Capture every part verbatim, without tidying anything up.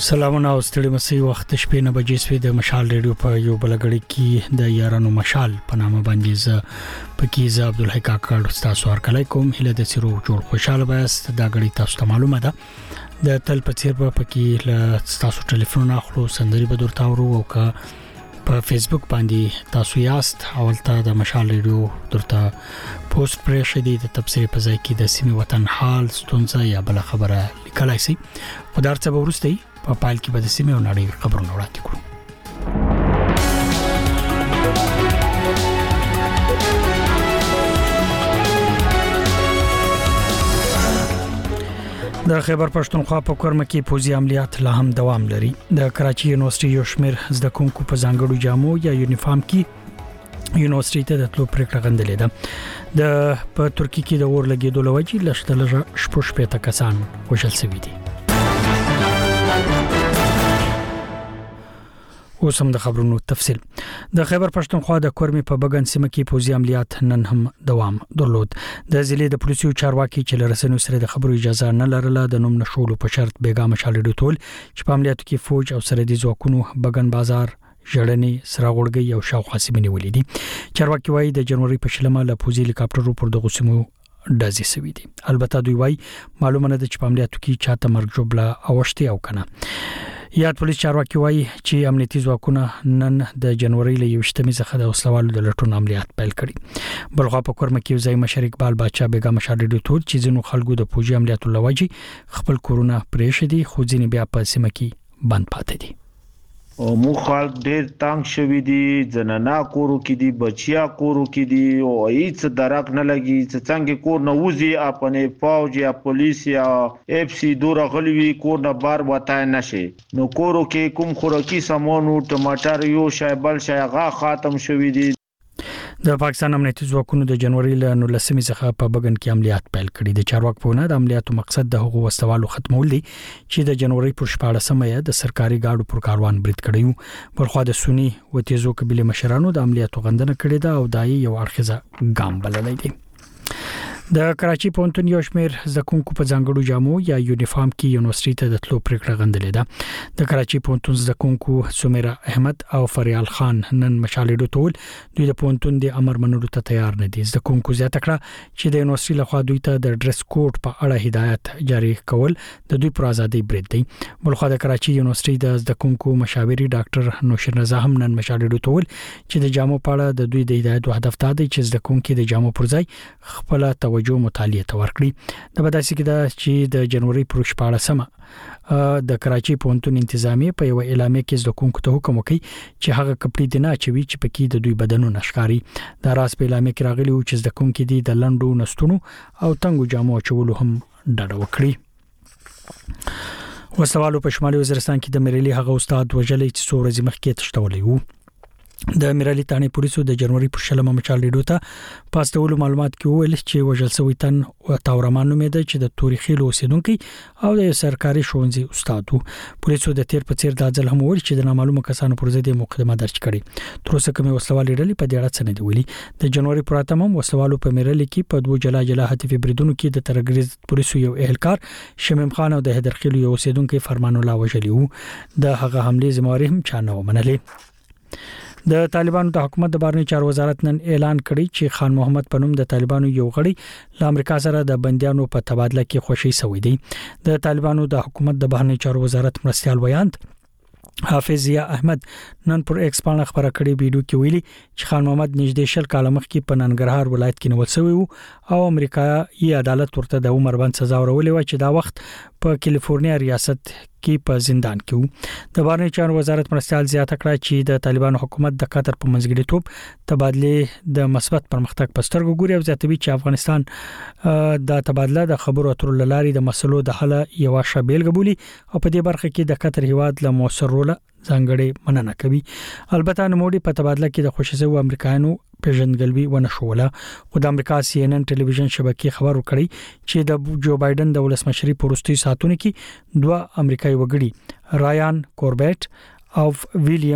سلامونه او ستړي مسي وخت شپې نه بجې سوي د مشال ریډیو په یو بلګړی کې د یارانو مشال په نامه باندې ز پکې ز عبدالحی کاکړ تاسو هر کوم هله د سیرو جوړ خوشاله بست دا غړي تاسو ته معلومه ده د تل په چیر په پکې ل تاسو ټلیفون اخلو سندري به درته ورو او کا په فیسبوک باندې تاسو یاست اولته د مشال ریډیو درته پوسټ پرې شدي د تفسیر په ځای کې د سیمه وطن حال ستونزه یا بل خبره لیکلای شي خدای ته ورسته په پایل کې به د سیمه او نړۍ خبرونه وړاندې کړو د خیبر پښتونخوا په کورم کې پوزي عملیات لا هم دوام لري د کراچي یونیورسيټي یو شمېر زده کوونکو په ځانګړو جامو یا یونیفارم کې یونیورسيټي ته د تلو پریکړه غندلې ده د په ترکی کې د اور لګیدو لوجې لښتل شپږ شپږ کسان وژل شوي دي اوس هم د خبرونو تفصیل د خیبر پښتونخوا د کورمي په بغن سیمه کې پوزي عملیات نن هم دوام درلود د ضلع د پولیسو چارواکي چې لرسنو سره د خبرو اجازه نه لرله د نوم نشولو په شرط بیګا مشالډو ټول چې په عملیاتو کې فوج او سرحدي ځواکونو بغن بازار جړنی سراغړګي او شاوخوا سیمې ولیدي چارواکي وايي د جنوري په شلمه له پوزي هلیکاپټرو پر دغه سیمو دازي سوي دي البته دوی وايي معلومه نه ده چې په عملیاتو کې چاته مرګ جوړه اوشتي او کنه یاد پولیس چارواکي وايي چې امنیتي ځواکونه نن د جنوري له یوشتمې څخه د وسلوالو د لټون عملیات پیل کړي بلخوا په کورم کې ځای مشر اقبال بادشاہ بیګا مشاډډو ټول چې زینو خلکو د پوجي عملیاتو لوجې خپل کورونه پرېښ دي خو ځینې بیا په سیمه کې بند پاتې دي او مو خلک ډېر تنگ شوي دي زنانا کورو کې دي بچیا کورو کې دي او هیڅ درک نه لګي چې څنګه کور نه وځي خپل فوج یا پولیس یا اف سی دور غلوي کور نه بار وتای نشي نو کورو کې کوم خوراکي سامانو ټماټر یو شای بل شای غا ختم شوي دي د پاکستان امنیتي ځواکونو د جنوري له نولسمې څخه په بغن کې عملیات پیل کړي د چارواکو په نه د عملیاتو مقصد د هغو وسوالو ختمول دي چې د جنوري پر شپاړسمه د سرکاري گاډو پر کاروان برید کړیو بلخوا د سونی و تیزو قبيله مشرانو د عملیاتو غندنه کړې ده او دای یو اړخیزه ګام بللی دی د کراچي پونتون یو شمېر زکونکو په ځانګړو جامو یا یونیفارم کې یونیورسيټي ته د تلو پریکړه غندلې ده د کراچي پونتون زکونکو سمیرا احمد او فریال خان نن مشالډو ټول دوی د پونتون د امر منلو ته تیار نه دي زکونکو زیاته کړه چې د یونیورسيټي لخوا دوی ته د ډریس کوډ په اړه هدایت جاری کول د دوی پر ازادي برید دی بلخوا د کراچي یونیورسيټي د زکونکو مشاوري ډاکټر نوشر رضا هم نن مشالډو ټول چې د جامو په اړه د دوی د هدایت هدف ته دی چې زکونکو د جامو پر ځای خپل توجه مطالعه ته ورکړي د بداسي کې دا چې د جنوري پر شپاړسمه د کراچي پونتون انتظامی په یو اعلامیه کې د کومکو ته حکم وکړي چې هغه کپړې دینه چوي چې پکې د دوی بدنونو نشکاري د راس په اعلامیه کې راغلي او چې د کومکې دي د لندو نستونو او تنګو جامو چولو هم ډډه وکړي وسوالو په شمالي وزیرستان کې د مریلي هغه استاد وجلې چې څو ورځې مخکې تشتولې وو د میرالي تانی پولیسو د جنوري پر شلمه مچال ډیډو ته پاستولو معلومات کې ویل چې وژل شوی تن او تاورمان نومید چې د تاریخي اوسیدونکو او د سرکاري ښوونځي استاد وو پولیسو د تیر په تیر د ځل هم ویل چې د نامعلومه کسانو پر ضد مقدمه درج کړي تر اوسه کومه وسلوال ډلې په دې اړه څه نه دی ویلي د جنوري پر اتمم وسلوالو په میرالي کې په دوه جلا جلا هدفي بریدونو کې د ترګریز پولیسو یو اهلکار شمیم خان او د هدرخیلو یو اوسیدونکو فرمان الله وژلی وو د هغه حمله ذمہواری هم چانه ومنلې د طالبانو د حکومت د بهرنی چارو وزارت نن اعلان کړی چې خان محمد پنوم د طالبانو یو غړي له امریکا سره د بنديانو په تبادله کې خوشي شوی دی د طالبانو د حکومت د بهرنی چارو وزارت مرستيال ویاند حافظ ضیا احمد نن پر ایکس باندې خبره کړې ویډیو کې ویلي چې خان محمد نږدې شل کال مخکې په ننګرهار ولایت کې نیول شوی وو او امریکایي عدالت ورته د عمر بند سزا ورولې و چې دا وخت په کیلیفورنیا ریاست کې په زندان کې وو د بهرنی چارو وزارت مرستيال زیاته کړه چې د طالبانو حکومت د قطر په منځګړیتوب تبادله د مثبت پرمختګ په سترګو ګوري او ځاتوي چې افغانستان د تبادله د خبرو اترو لاري د مسلو د حل یو شابل غبولي او په دې برخه کې د قطر هیواد له موثر رول ځانګړي مننه کوي البته نوموړي په تبادله کې د خوشیزو امریکایانو پیژندګلوي ونه شوله خو د امریکا سی ان ان ټلویزیون شبکې خبر ورکړي چې د جو بایدن د ولسمشري پروستي ساتونکو کې دوه امریکایي وګړي رایان کوربټ او ویلیام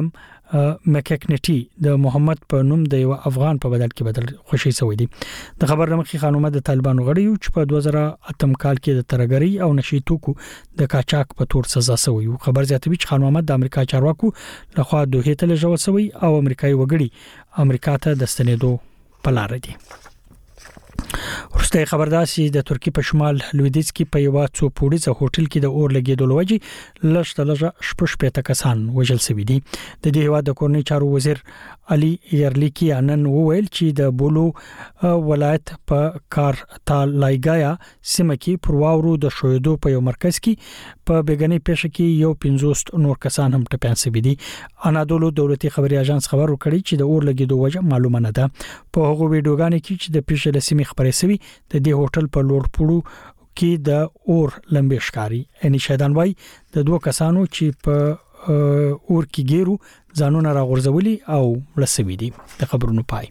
مککنټي د محمد په نوم د یو افغان په بدل کې بدل خوشي شوی دی. د خبر لمخې خانومه د طالبانو غړي یو چې په دوه زره اتم کال کې د ترګری او نشي توکو د کاچاک په تور سزا شوی. خبر زیاتوي چې خان محمد د امریکا چارواکو لخوا دوه ته لجوړ شوی او امریکایي وګړي امریکا ته د ستنېدو په لار دي. ورسته خبرداسي د ترکی په شمال لویدیځ کې په یو څو پوړیزه هوټل کې د اور لګیدو لوجې لږ لږه شپږ پېته کسان وژل شوي دي. د دې هوا د کورنۍ چارو وزیر علي يرلیکی نن وویل چې د بولو ولایت په کارتالایګایا سیمه کې پرواورو د شویدو په یو مرکز کې په بیګنې پېښه کې یو پنځوس نور کسان هم ټپيان شوي دي. انادولو دولتي خبري اژانس خبر ورکړي چې د اور لګیدو وجه معلومه نه ده. په هغو ویډیوګانو کې چې د پېښې د سیمې خبرې شوي د دې هوټل په لوړ پوړو کې د اور لمبې ښکاری. ان شهدان وای د دوه کسانو چې په اور کې ګیرو ځانونه راغورځولي او لسوي دي. د خبرونو پای.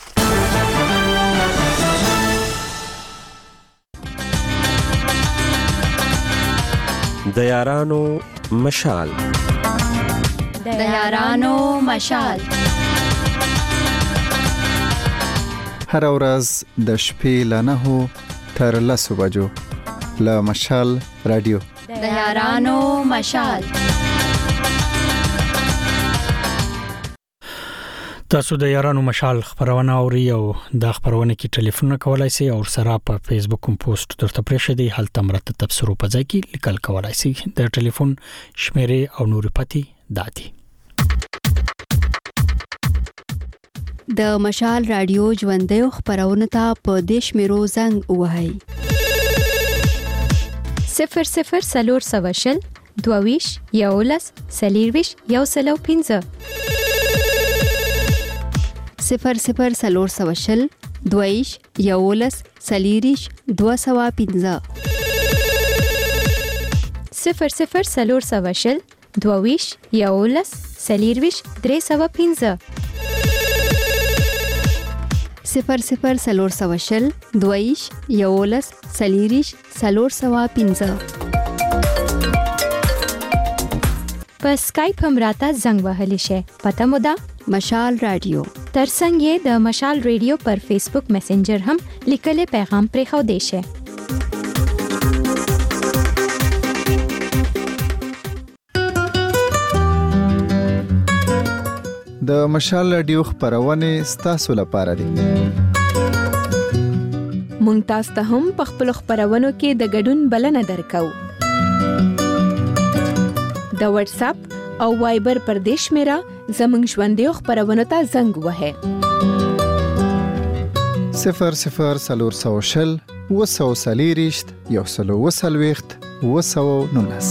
د یارانو مشال د یارانو مشال هر ورځ د شپې له نهو تر لسو بجو له مشال رادیو د یارانو مشال. تاسو د یارانو مشال خبرونه اوري او د خبرونه کې ټلیفون کولای شئ او سره په فیسبوک کوم پوسټ درته پرېښه دی هلته مرته تبصرو په ځای کې لیکل کولای شئ. د ټلیفون شمیرې او نور پتی دادي. د مشال رادیو ژوندې خبرونه ته په دیش میرو زنګ وهاي صفر صفر سلور سواشل دوویش یولس سلیرویش یو سلو پینځه صفر صفر سلور سواشل دوویش یولس سلیریش دو سوا پینځه صفر صفر سلور سواشل دوویش یولس سلیرویش درې سوا پینځه صفر صفر سلور سواشل دوویش یولس سلیریش سلور سوا پینځه په سکایپ هم راته زنګ وهلی شي. پته مو ده مشال رادیو ترڅنګ یې د مشال رادیو پر فیسبوک میسنجر هم لیکل پیغام پرې خو دی شي. د مشال رادیو خبرونه ستاسو لپاره دي. مونږ تاسو ته هم په خپل خبرونو کې د ګډون بلنه درکو. د واتس اپ او وایبر پر دیش میرا زمنګ ژوندې خبرونه ته زنګ وهه صفر صفر سلور سوشل وسو سلیریشت یو سلو وسلويخت وسو نونس.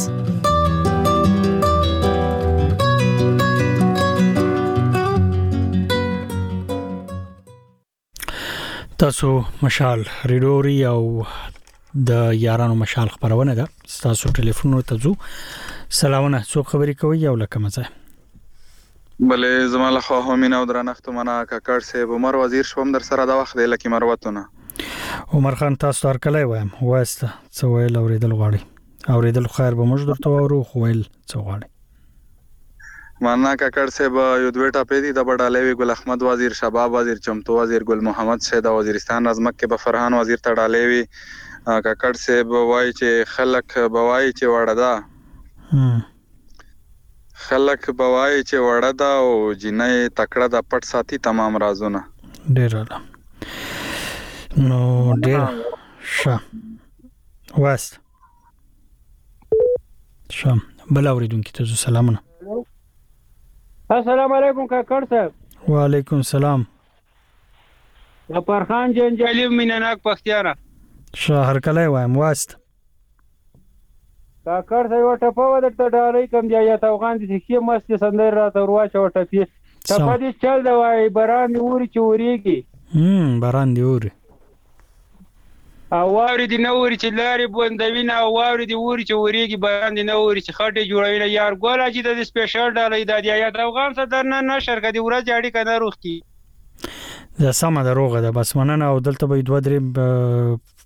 تاسو مشال ریډوري او د یارانو مشال خبرونه ده. تاسو ټلیفون ته ځو. سلامونه څو خبرې کوي او لکه مزه بلې زماله خو همین او درنښت منه کاکړ صاحب عمر وزیر شوم در سره دا وخت دی لکه مروتونه. عمر خان تاسو تر کله وایم واسته څو ویل اوریدل غواړي اوریدل خیر به موږ درته ورو خو ویل څو غواړي مانا کاکړ صاحب یو دوه ټاپې دي د بډالوي ګل احمد وزیر شباب وزیر چمتو وزیر ګل محمد سید وزیرستان نظمک کې به فرحان وزیر تړالوي کاکړ صاحب وای چې خلک بوای چې وړدا خلک بوای چې وړه دا او جنې تکړه د پټ ساتي تمام رازونه ډیر نو ډیر ښه واست شم بل اوریدونکو ته سلامونه. السلام علیکم کاکړ صاحب. وعلیکم السلام. فرخان جنجالی مینناک پختیارا شهر کله وایم واست کاکړ صاحب ټپه ودرته ډالۍ کم دی یا توغان دي چې مست سندر را تر واچو ټپی ټپه دي چل دی وای باران دی اوري چوريږي هم باران دی اوري او واوري دی نوري چې لاري بوندوي نه واوري دی اوري چې وريږي باران دی نوري چې خټه جوړوي یار ګول چې د سپیشل ډالۍ د یا توغان سره درنه نشر کدي ورځ اړي کنه روخ کی دا سم دروغه ده بس مننه او دلته به دوه درې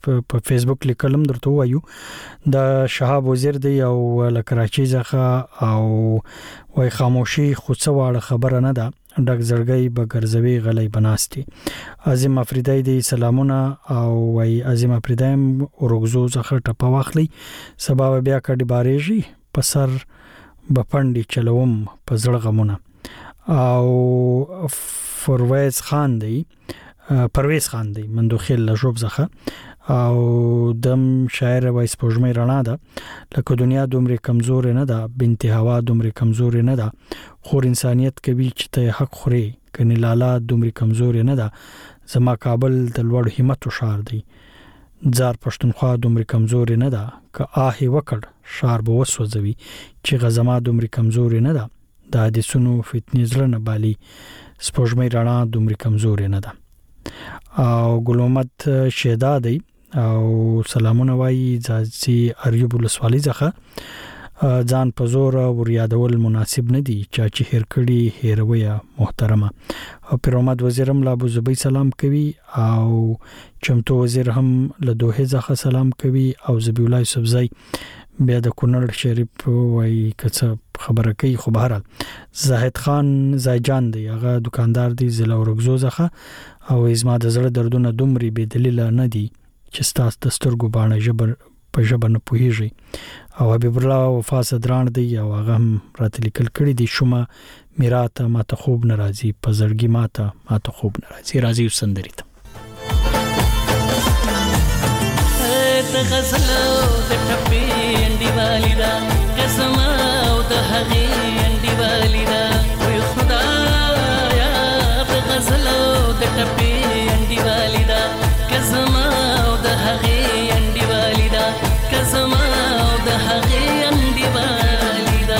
په فیسبوک لیکلم درته وایو د شهاب وزیر دی او ل کراچي ځخه او وای خاموشي خو څه واړه خبره نه ده ډک زړګي بغرزوي غلې بناستي عظیم افریدای دی سلامونه او وای عظیم افریدایم اورغزو ځخه ټپه واخلي سبب بیا کډي بارېږي پسر بپنډي چلوم په زړه غمونه او فرویز خان دی پرویز خان دی مندوخیل لجوب زخه او دم شاعر وایس پوجمې رڼا ده لکه دنیا دومره کمزور نه ده بنت هوا دومره کمزور نه ده خور انسانيت کوي چې ته حق خوري کني لالا دومره کمزور نه ده زما کابل د لوړ همت شعر دی زار پښتونخوا دومره کمزور نه ده که آه وکړ شعر به وسوځوي چې غزما دومره کمزور نه ده د حدیثونو فتنې زړه نه بالي سپوږمۍ رڼا دومره کمزور نه ده او ګلومت شهدا دی او سلامونه وایي ځي اریوب لسوالی ځخه ځان په زور ور یادول مناسب نه دي چې هر کړي هیروي محترمه او پیرامد وزیرم لا ابو زبی سلام کوي او چمتو وزیر هم له دوه ځخه سلام کوي او زبی الله سبزی بیا د کونړ شریف وای کڅ خبره کوي خو بهرال زاهد خان زایجان دی هغه دکاندار دی زله ورغزو ځخه او ازما د زړه دردونه دومره بې دلیل نه دي چې ستاسو د سترګو باندې جبر په جبر نه پوهیږي او حبیب الله وفا صدران دی او هغه هم راته لیکل کړی دی شومه میراته ماته خوب ناراضي په زړګي ماته ماته خوب ناراضي راضي وسندري ته د غزل د ټپې انډي والیدا قسم او د هغې انډي والیدا وي خدایا د غزل د ټپې انډي والیدا قسم او د هغې انډي والیدا قسم او د هغې انډي والیدا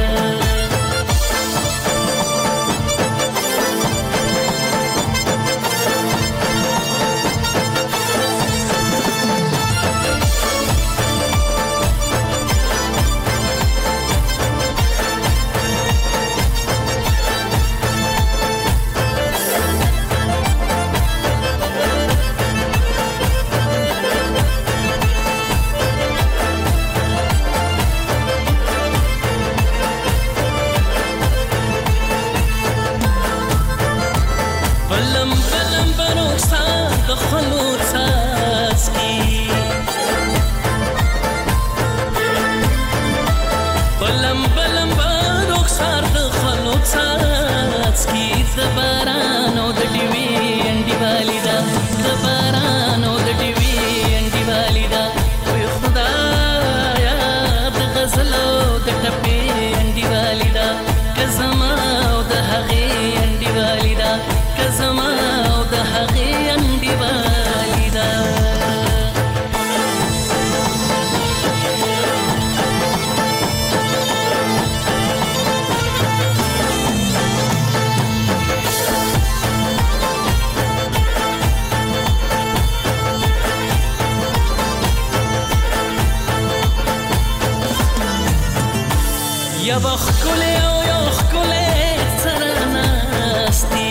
یا بخکله او یا خکله سرناستی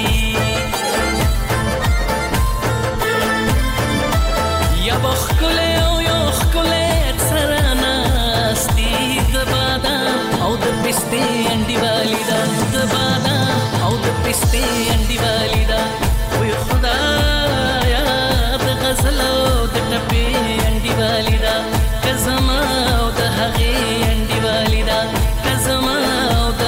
یا بخکله او یا خکله سرناستی د بادام او د پسته انډي والیدا د بادام او د پسته انډي والیدا وي خدایا د غزل او د ټپې انډي والیدا قسم او د هغې انډي والیدا زما او د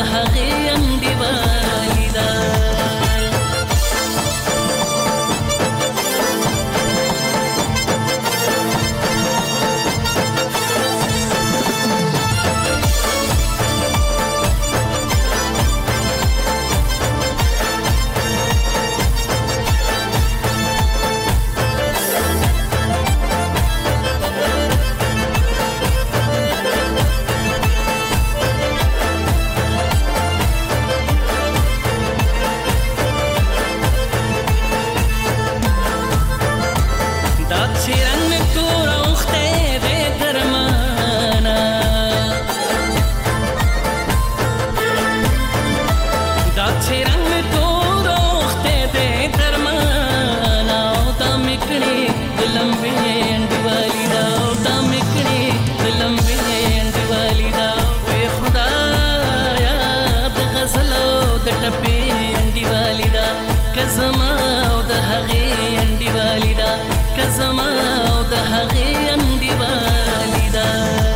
کزما او د هغې انډیوالي ده کزما او د هغې انډیوالي ده.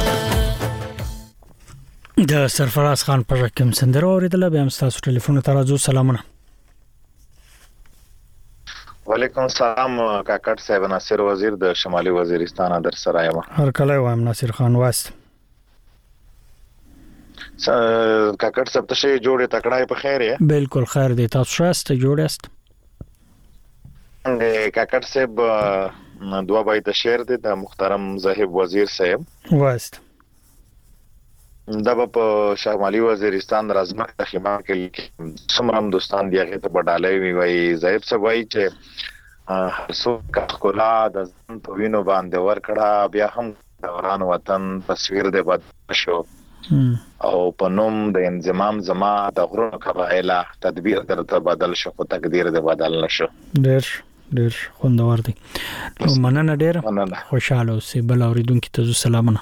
د سرفراز خان په ژبه کې سندره اوریدله. بیا هم ستاسو ټلیفون ته راځو. سلامونه. وعلیکم السلام کاکړ صاحب. ناصر وزیر د شمالي وزیرستان در سره یم. هر کله وایم ناصر خان واست. کاکړ صاحب ته شي جوړه تکړه په خیر یې؟ بالکل خیر دی. تاسو شاسته جوړ یاست؟ کاکړ صاحب دوه بیت شعر دی د محترم زاهب وزیر صاحب واست. دا په شمالي وزیرستان رازمک د خیمه کې سمرم دوستان دی هغه ته بډالې وی وای زاهب صاحب وای چې سو کخلا د ځن په وینو باندې ور کړه بیا هم دوران وطن تصویر دی بد شو او په نوم د انضمام زما د غرونو قبایله تدبیر درته بدل شو خو تقدیر دی بدل نشو. ډیر ډیر خوندور دی. نو مننه ډیر خوشاله اوسې. بل اوریدونکو ته سلامونه.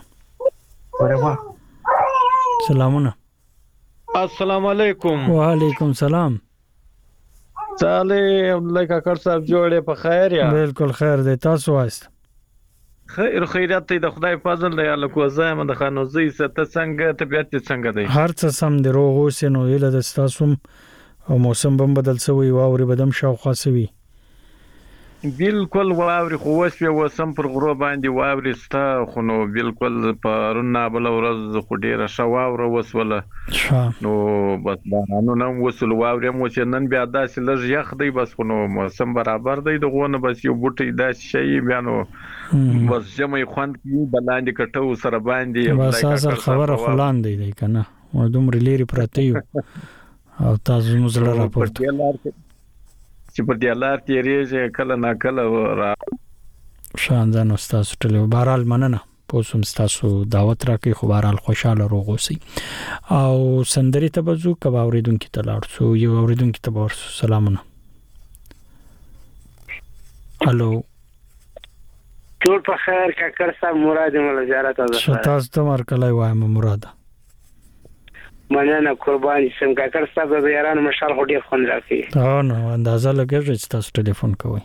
سلامونه. السلام علیکم. وعلیکم السلام. صالح عبدالله کاکړ صاحب جوړه په خیر یا؟ بالکل خیر دی. تاسو وایست؟ خیر خیرات دی. د خدای فضل دی. الله کو زایم د خانوزي ست څنګه طبيعت څنګه دی؟ هر څه سم دی. روغ اوسې. نو اله د تاسو او موسم بم بدل شوی او اوري بدم شاوخوا شوی. بالکل واوري خو وسوي وسم پر غرو باندې واوري ستا خو نو بالکل پرونه بل ورځ خو ډیره شواوره وسوله نو بس نو نن وسل واوري مو چې نن بیا داسې لږ یخ دی بس خو نو موسم برابر دی دغه بس یو بوټي داسې شي بیا نو بس جمعي خوند کی بلاندې کټو سره باندې بس اصل خبره خلان دی دی کنه و دومره لري پراته یو او تاسو نو زړه راپورته چې په دې لار تیریږي کله نا کله را شاندان استاد ټلو بهرال مننه پوسم تاسو دعوت راکې خو بهرال خوشاله روغ اوسئ. او سندري ته بزو کبا اوریدونکو ته لاړ سو یو اوریدونکو ته ورسو. سلامونه. الو ټول په خیر. کاکړ صاحب مراد مل زیارت ده. تاسو ته مرکلای وایم مراد. مننه قرباني سم. کاکړ صاحب د یارانو مشال هډي خوند راکې. ها نو اندازه لګیږي چې تاسو ټلیفون کوئ.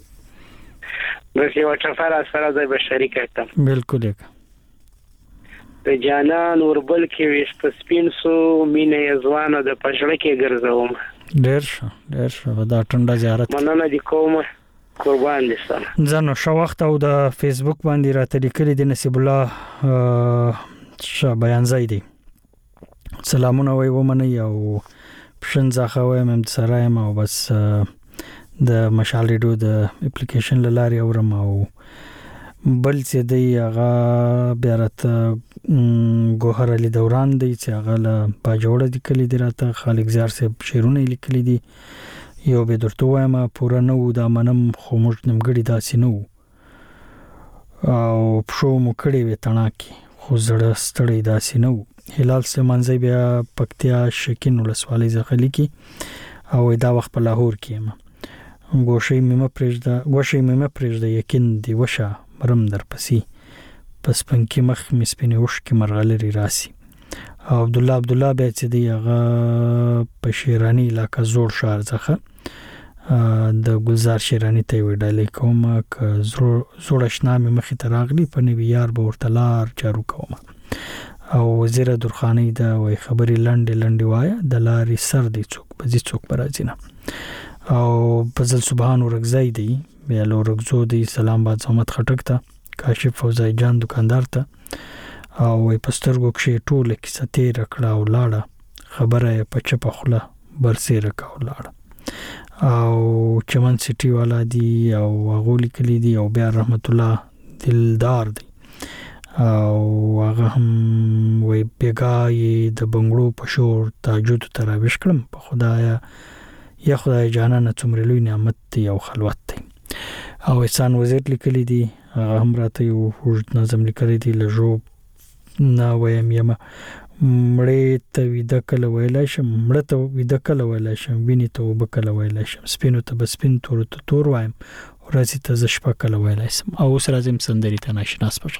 بس یو چفر سره د بشری کتم. بالکل یک. د جانان وربل کې وست سپین سو مینه یزوانه د پښړه کې ګرځوم. ډیر ښه ډیر ښه دا ټنډه زیارت. مننه دي کوم قربان دي سم. ځنه شو وخت او د فیسبوک باندې راته لیکلي د نصیب الله ش بیان زیدي. سلامونه وای ومنه او پښن ځخه وایم هم سره یم او بس د مشال ریډیو د اپلیکیشن لاري اورم او بل څه دی هغه بیا راته ګوهر علي دوران دی چې هغه له باجوړه د کلی دی راته خالق زار صاحب شعرونه لیکلي دي یو به درته وایم پوره نو دا منم خو موږ نمګړي داسې نو او پښو مو کړي وې تڼاکي خو زړه ستړي داسې نو. هلال سمانځي بیا پکتیا شکین ولسوالۍ ځخلي کی او دا وخت په لاهور کې ما ګوشي مې پرېږده ګوشي مې پرېږده یقین دی وشه مرم در پسی پس پنکی مخ مې سپینې وش کې مرغلري راسي. او عبد الله عبد الله به چې دی هغه په شیرانی علاقې زوړ شهر ځخه د ګلزار شیرانی ته وډالې کوم ک زوړ آشنا مې مخې ته راغلی په نوی یار به ورتلار چارو کوم او وزیر درخانی دا وای خبري لنډه لنډه وای د لارې سر دی څوک بزي څوک برازینه او بزل سبحان ورغزای دی بیا لورغزو دی سلام با زحمت خټک ته کاشف فوزای جان دکاندار ته او وای پسترګو کې ټوله کې ستې رکړه او لاړه خبره په چپه خله برسې رکاو لاړه او چمن سټي والا دی او غولي کلی دی او بیا رحمت الله دلدار دی او هغه هم وای بیګای د بنگړو په شور تاجود تراویش کړم په خدایا یا خدای جانانه څومره لوی نعمت دی او خلوت دی. او احسان وزیر لیکلی دی هغه هم راته یو وجود نظم لیکلی دی لجو نا وایم یم مړې ته ویده کله ویلای شم مړه ته ویده کله ویلای شم ویني ته وبکله ویلای شم سپینو ته بسپین تور ته تور وایم ورځي ته زشپه کله ویلای شم. او اوس راځم سندري ته ناشناس پښه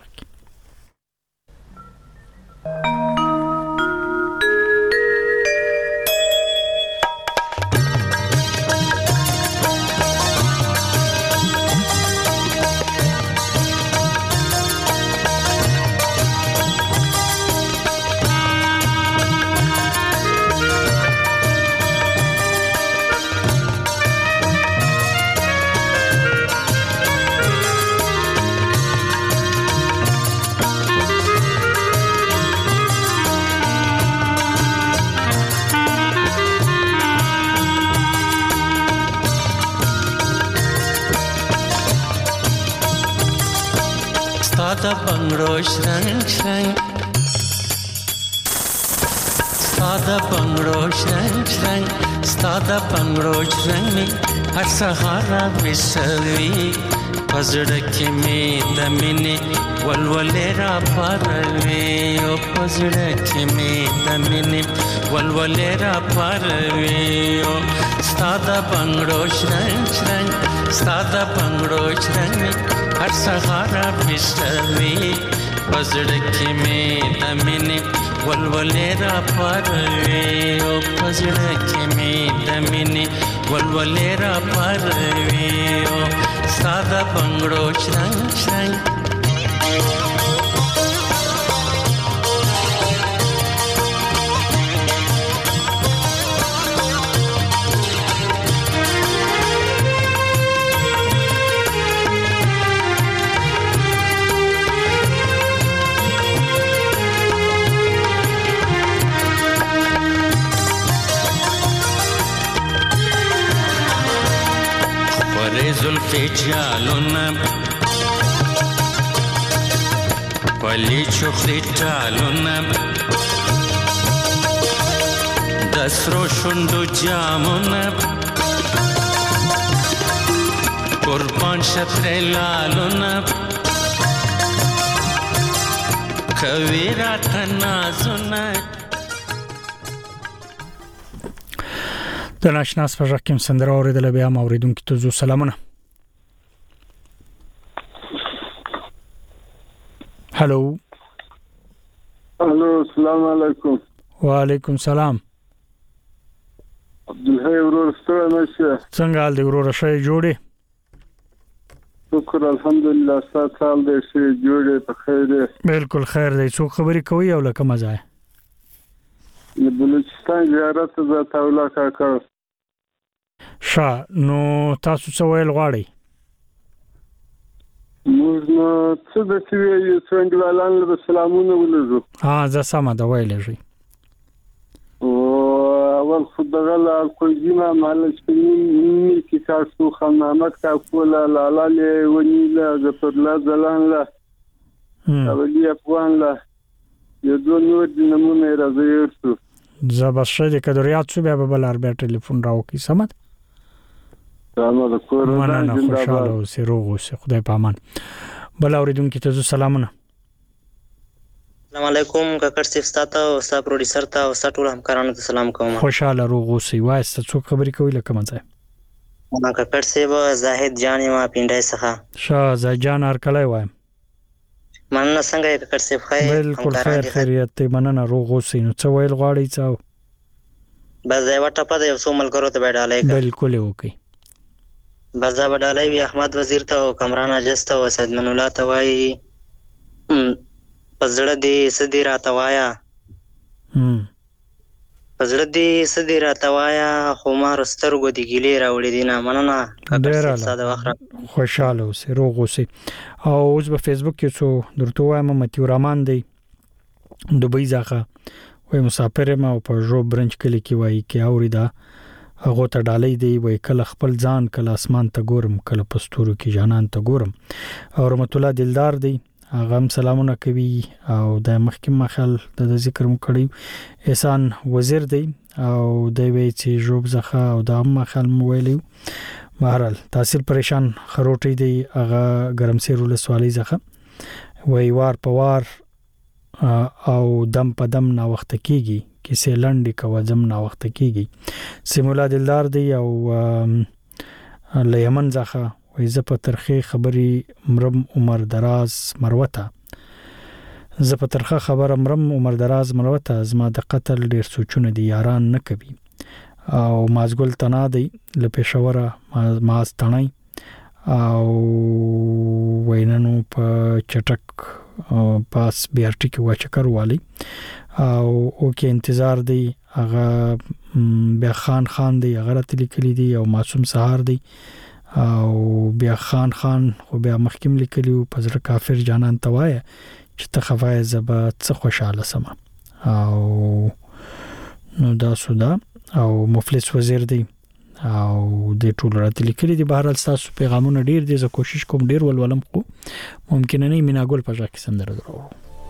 ساده بنگړو شرنګ شرنګ ساده بنگړو شرنګ شرنګ ساده بنگړو شرنګ می هر سهار وسوي پزړه کې می د مینې ولولې را پروي او پزړه کې می د مینې ولولې را پروي او ساده بنگړو شرنګ شرنګ ساده بنگړو شرنګ هر سهار وسوي پزړه کې می د مینې ولولې را پروي او پزړه کې می د مینې ولولې را پروي او ساده بنگړو شرنګ شرنګ زلفی جالونه پلی چخلی ټالونه د سرو شونډو جامونه قربان شپری لالونه کوي راته نازونه د ناشناس په ژغ کې سندره اورېدله بیا م اورېدونکي ته زو سلامونه هلو الو السلام علیکم وعلیکم سلام عبدالحی ورور ستړی نشه څنګه حال دی وروره ښه یې جوړې شکر الحمدلله ستا څه حال دی ښه یې جوړې په خیر دی بالکل خیر دی څوک خبرې کوي او له کومه ځایه د بلوچستان زیارت ته ذات الله کاکا ښه نو تاسو څه ویل غواړئ موږ نو څه درته وایو څنګهوالانو له سلامونه ولرو ها زه سمه ده ویلی شئ او اول خو دغه له القلزیمه مالشپني کې کارسو خان محمد کاکوله لالاله ونیله غفرله ځلانله اولی افغان له یو دوه نور د نمونه راځي ورسو زه بس ښه دی که در یاد شو بیا به بل هر بیا ټلیفون راوکړي سمه ده مننه خوشحاله اوسې روغ اوسې خدای په امان بل اورېدونکي ته زه سلامونه السلام علیکم کاکړ صاحب ستا ته او ستا پروډیوسر ته او ستا ټولو همکارانو ته سلام کوم خوشحاله روغ اوسئ وایسته څوک خبرې کوي له کومه ځایه کاکړ صاحب زاهد جان یم پینډۍ څخه ښه زاهد جان هرکلی وایم مننه څنګه یې کاکړ صاحب ښه یې بالکل خیر خیریت دی مننه روغ اوسئ نو څه ویل غواړئ څه بس دا یوه ټپه ده یو څو ملګرو ته به یې ډالۍ کړه بالکل یې وکړئ بس دا به ډالۍ وي احمد وزیر ته او کمران عجز ته او سید من الله ته وایي په زړه دې څه دې راته وایه په زړه دې څه دې راته وایه خو مارو سترګو دې ګیلې راوړې دي نه مننه خوشحاله اوسئ روغ اوسئ او اوس به فیسبوک کې څو درته ووایم متیو رحمان دی دوبۍ څخه وایي مسافر یم او په ژوب برنج کلي کې وایي کې اوري دا هغو ته ډالۍ دی وایي کله خپل ځان کله اسمان ته ګورم کله په ستورو کې جانان ته ګورم او رحمت الله دلدار دی هغه هم سلامونه کوي او د مخکې مخال د ذکر مو کړی احسان وزیر دی او د وی چې ژوب ځخه او د مخال مو ویلیو بهرحال تحصیل پریشان خروټی دی هغه ګرمسیر ولسوالۍ ځخه وایي وار په وار او دم په دم نا وخت کیږي کیسه لنډی کو زم نا وخت کیږي سیمولا دلدار دی او لیمن ځخه وای ز په ترخه خبري مرم عمر دراز مروته ز په ترخه خبر مرم عمر دراز مروته زما د قتل ډیر سوچونه دي یاران نه کوي او مازګل تنا دی ل پېښوره ماز تنای او ویننو په چټک پاس بیارټی کې واچکر والی او اوکې انتظار دی هغه بیا خان خان دی هغه راتلی کلی دی او معصوم سهار دی او بیا خان خان خو بیا محکم لیکلیو پزړه کافر جانان توای چې ته خفای زبا څه خوشاله سم او نو دا سودا او مفلس وزیر دی او د ټول راته لیکلي دي. بهر حال تاسو پیغامونه ډیر دي، زه کوشش کوم ډیر ولولم، خو ممکن نه مینا ګل په ځکه سندره درو.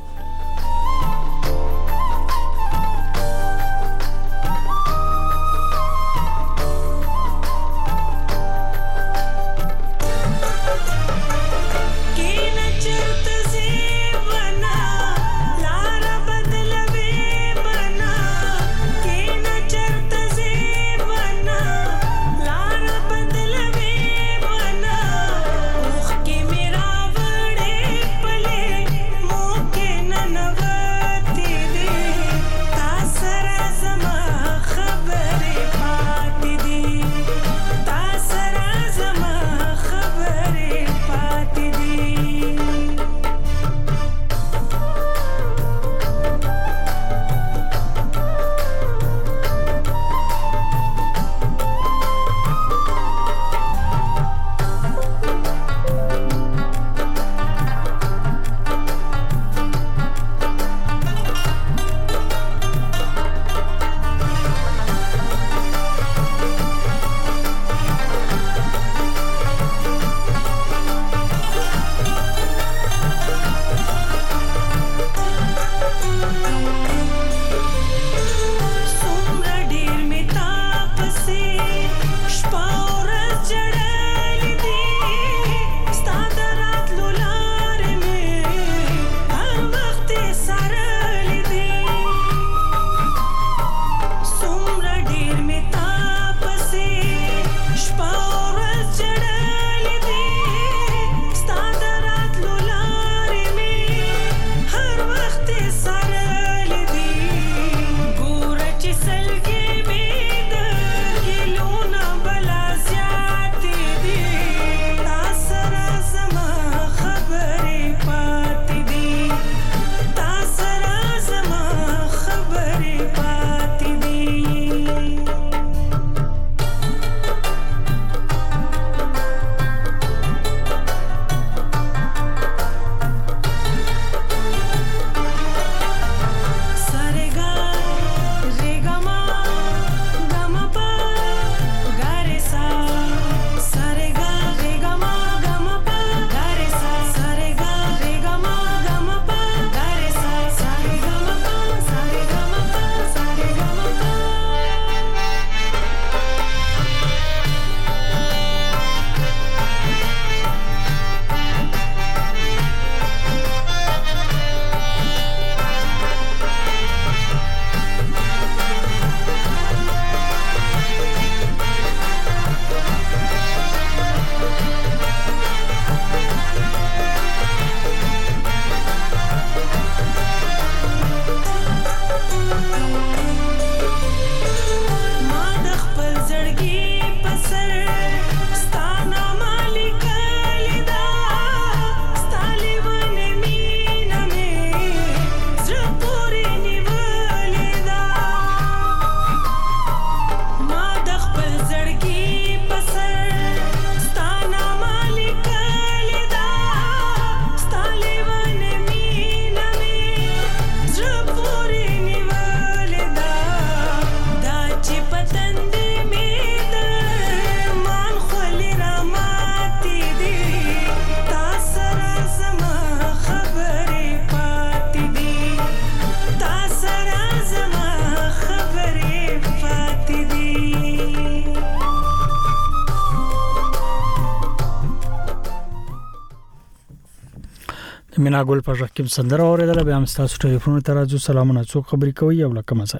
مینا ګل په ځکه سندره اوریدله. به هم تاسو ټلیفون ته راځو. سلامونه، څوک خبرې کوي او لکه مزه؟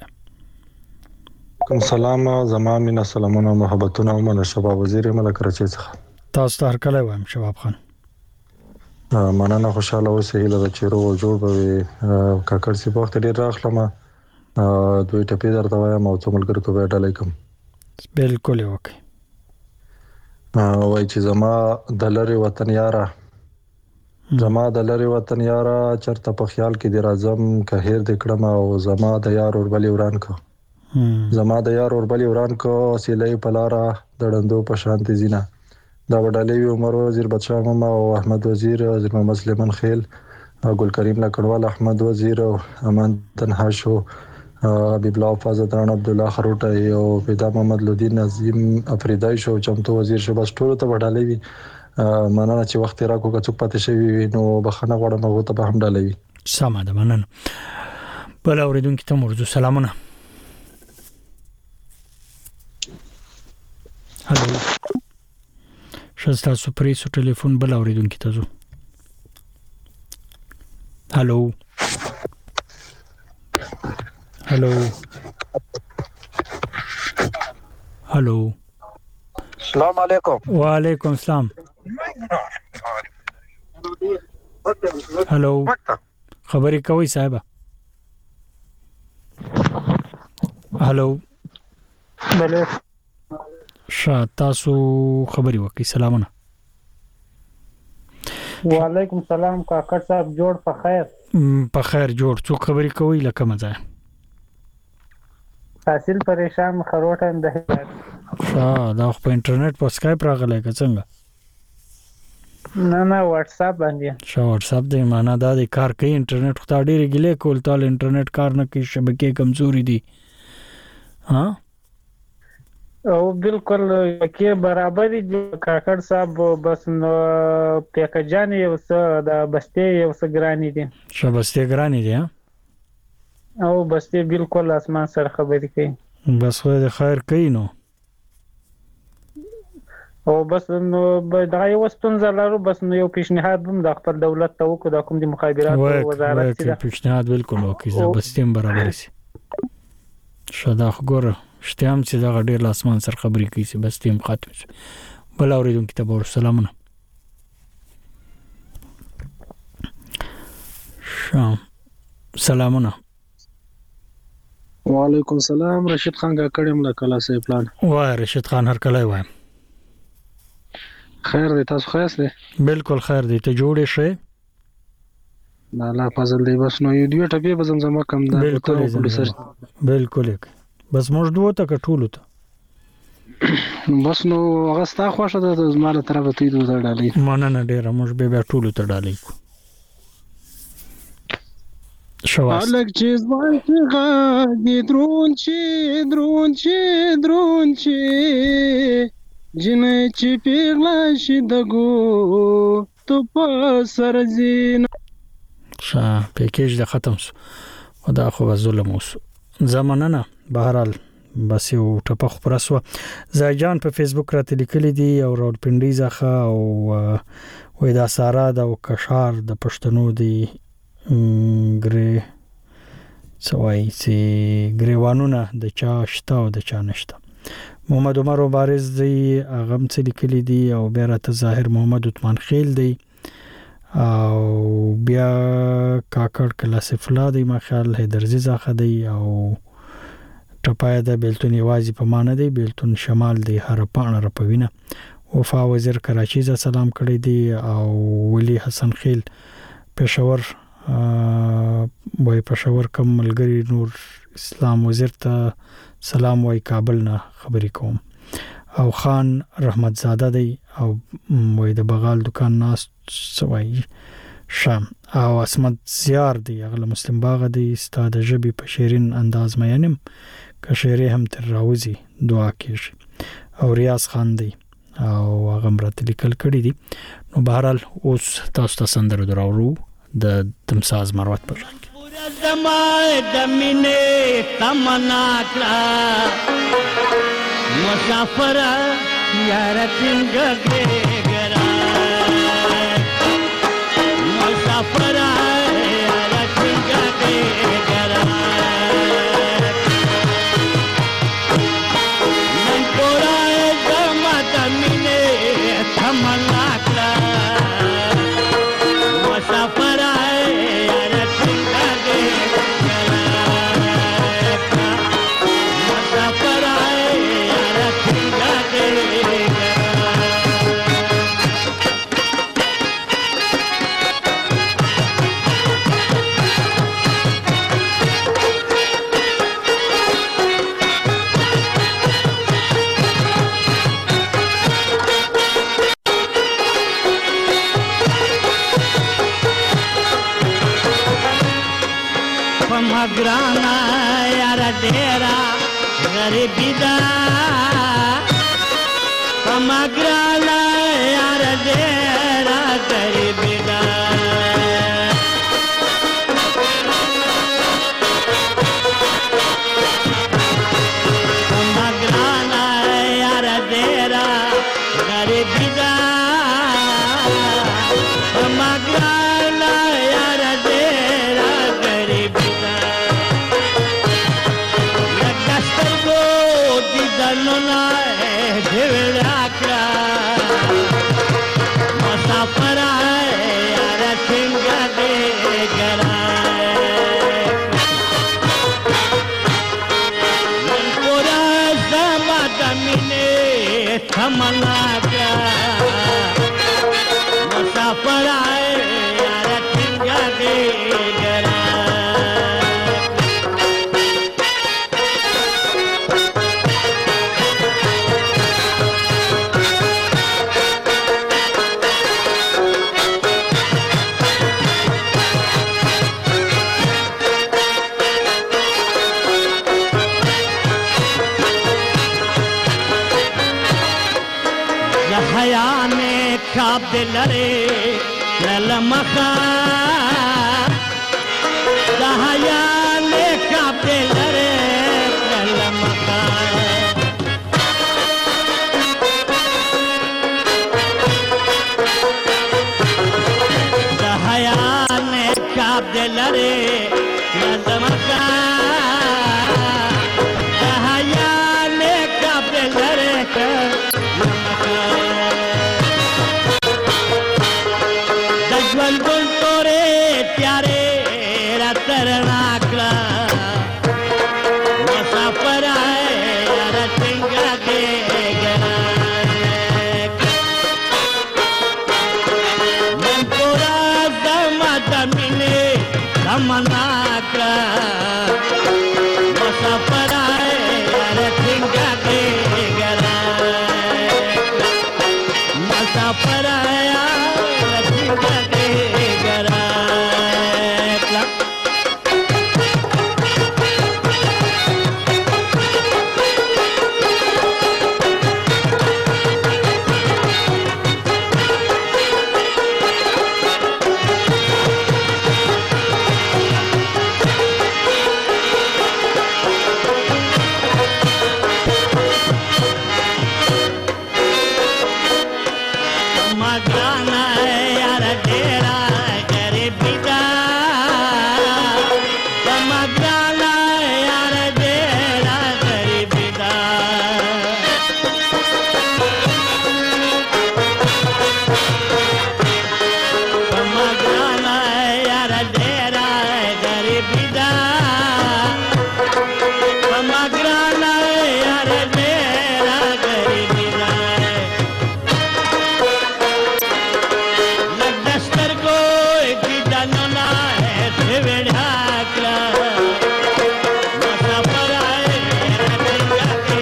کوم سلام، زما مینا سلامونه محبتونه او من شباب وزیر ملک راچې څخه. تاسو ته هر کله وایم شباب خان. مننه، خوشاله اوسئ. هیله چې رو جوړ به کاکړ سی په وخت ډیر راخلم. دوی ټپی درته وایم او څومره ګرځو به ډالای کوم. بالکل وکي. وای چې زما د لری وطن یاره، زما د لری وطن یاره چرته په خیال کې دی راځم که هیر د کړم او زما د یار اوربلی وران کو زما د یار اوربلی وران کو سیلې پلاره دړندو په شانتي زینا دا وډالې عمر وزیر بادشاہ ماما او احمد وزیر وزیر محمد سلیمان خیل ګل کریم لکړوال احمد وزیر او امان تنها شو حبیب الله حافظ تران عبد الله خروټه او پیدا محمد لودین نظیم افریدای شو چمتو وزیر شو بس ټول ته وډالې وي مننه چې وخت راکو که څوک پاتې شوی نو بخنه غواړم هغه ته به هم ډالې وي سمه ده مننه بل اوریدونکو ته مرجو سلامونه هلو شستا سپریسو ټلیفون بل اوریدونکو ته زو هلو هلو هلو السلام علیکم وعلیکم السلام هلو خبرې کوي صاحب هلو بله شا تاسو خبرې وکي سلامونه وعلیکم السلام کاکړ صاحب جوړ په خیر په خیر جوړ څو خبرې کوي لکه مزه حاصل پریشان خروټه اند هدایت شا دا په انټرنیټ په اسکایپ راغلی که څنګه نه نه واتس اپ باندې شا واتس اپ دې معنا دا د کار کوي انټرنیټ خو تا ډېر ګلې کول تل انټرنیټ کار نه کوي شبکې کمزوري دي ها او بالکل کې برابر دي کاکړ صاحب بس نو پیکجان یو څه د بسته یو څه ګرانی دي شبسته ګرانی دي او بسته بالکل اسمان سره خبرې کوي بس خو د خیر کوي نو او بس نو دا یو ستونزه لرو بس نو یو پیشنهاد هم د خپل دولت ته وکړو د کوم د مخابرات وزارت څخه پیشنهاد بالکل وکړي زبستیم برابر شي شدا خګور شتهم چې دا ډېر لاسمان سره خبرې کوي چې بس تیم ختم شي بل اوریدونکو ته ور سلامونه شام سلامونه وعلیکم السلام رشید خان کا کړم له کلا سه پلان وای رشید خان هر کله وای خیر دی تاسو خاص دی بالکل خیر دی ته جوړې شې نه لا فضل دی بس نو یو دی ټپی بزم زما کم ده بالکل بالکل بس موږ دوه ته کټولو ته بس نو هغه ستا خوښه ده د زماله طرفه ته دوه ډالې مننه ډیره موږ به بیا ټولو ته ډالې کو شواس الګ چې زوال چې غاږ درون چې درون چې درون چې جنې چې پیغلا شي دغو تو په سرزین شا پیکیج د ختم شو خدا خو ظلم وسو زمانه بهرال بس یو ټپه خبرسو زایجان په فیسبوک راته لیکلي دي او راولپنډي ځخه او وې دا سارا د کشار د پښتنو دی ګری سوای چې ګریوانونه د چا شته او د چا نشته محمد عمر مبارز دی هغه څه لیکلي دي او بیا راته ظاهر محمد عثمان خیل دی او بیا کاکړ کلاسف الله دی ما خیال هیدرزي ځخه دی او ټپای د بیلتون یوازي په مان دی بیلتون شمال دی هر پانه رپوینه وفا وزیر کراچي ز سلام کړی دی او ولی حسن خیل پېښور وای پېښور کوم ملګری نور اسلام وزیر ته سلام وای کابل نه خبرې کوم او خان رحمت زاده دی او وای د بغال دکان ناس سوای شام او اسمت زیار دی هغه مسلم باغ دی استاد جبی په شیرین انداز مینم که شیری هم تر راوزی دعا کیږي او ریاض خان دی او هغه مرته لیکل کړی دی نو بهرال اوس تاسو ته سندره دراورو د تمساز مروت پر زمای دمینه تمنا کړه مسافر یار څنګه ګرا مسافر یار څنګه ګرا نن پورا زما دمینه تمنا کړه مسافر graana ya غریبی دا کمگرالا یار دیرا غریبی دا کمگرالا یار دیرا غریبی دا کمگرالا یار دیرا غریبی دا لگستر گو دیدنو نا دیوڑا کرا مسافر آئے یار سنگا دے گرائے من پورا زمان دمینے تھمنا کرا مسافر آئے یار سنگا دے گرائے حیانے خواب دلرے للمخا حیانے خواب دلرے للمخا حیانے خواب دلرے للمخا حیانے خواب دلرے دجوان گل تورے پیارے رترنا کلا مسافر آئے یار سنگا دے گرائے من پورا زمان دمینے تمنا کلا مسافر آئے یار سنگا دے گرائے مسافر آیا سنگا دے گرائے مگرانا یار دیرا غریبی دا مگرانا یار دیرا غریبی دا مگرانا یار دیرا غریبی دا مگرانا یار دیرا غریبی دا لگستر گو دیدنو نا دیوڑا کرا مسافر آئے رنگا دے